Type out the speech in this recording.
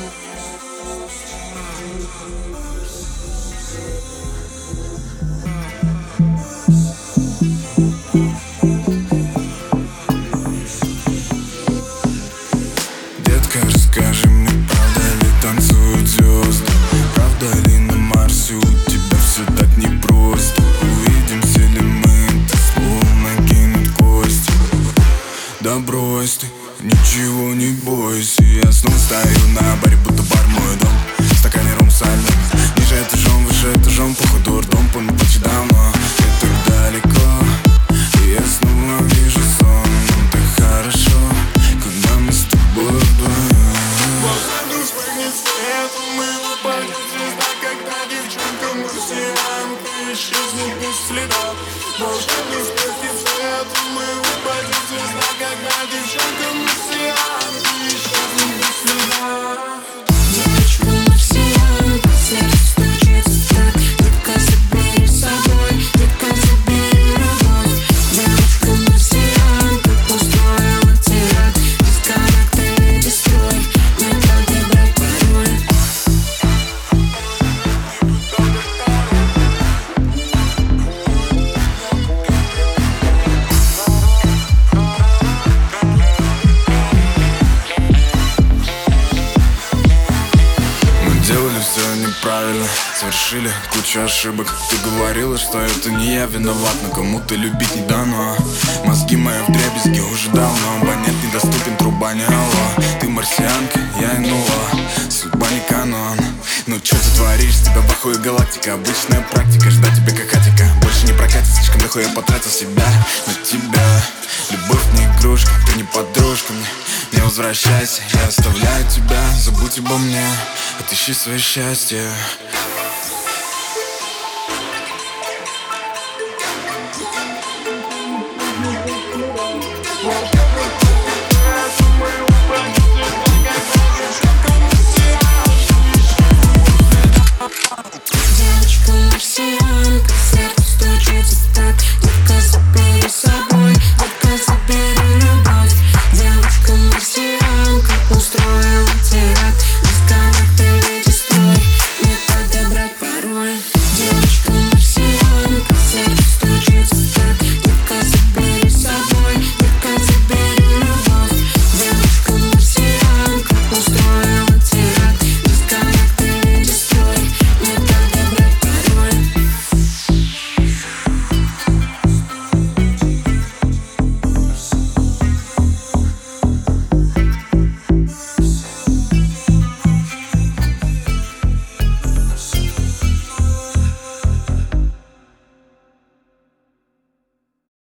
Детка, расскажи мне, правда ли танцуют звезды? Правда ли на Марсе у тебя все так непросто? Увидимся ли мы, ты словно кинут кости. Да брось ты, ничего не бойся. Я снова стою на баре, будто бар мой дом. В стакане ром со льдом. Ниже этажом, выше этажом, походу ртом. Помню почти давно, и так далеко. И я снова вижу сон. Так хорошо, когда мы с тобой вдвоем. Волшебный вспыхнет свет, мы упадем звезда, когда девчонка марсианка исчезнет без следа. Волшебный вспыхнет свет, мы упадем звезда, когда девчонка марсианка исчезнет без следа. Девочка марсианка, сердце стучится так. Детка, забери с собой, детка, забери любовь. Девочка марсианка, устроила теракт. Дисконнектор, дестрой, не только брать пароль. Делали все неправильно, совершили кучу ошибок. Ты говорила, что это не я виноват, но кому-то любить не дано. Мозги мои вдребезги уже давно. Абонент недоступен, труба не алло. Ты марсианка, я НЛО. Судьба не канон. Ну чё ты творишь, тебя бахует галактика. Обычная практика, ждать тебя как хатика. Больше не прокатит, слишком дохуя потратил себя на тебя. Любовь не игрушка, ты не подружка мне. Не возвращайся, я оставляю тебя. Забудь обо мне, отыщи свое счастье.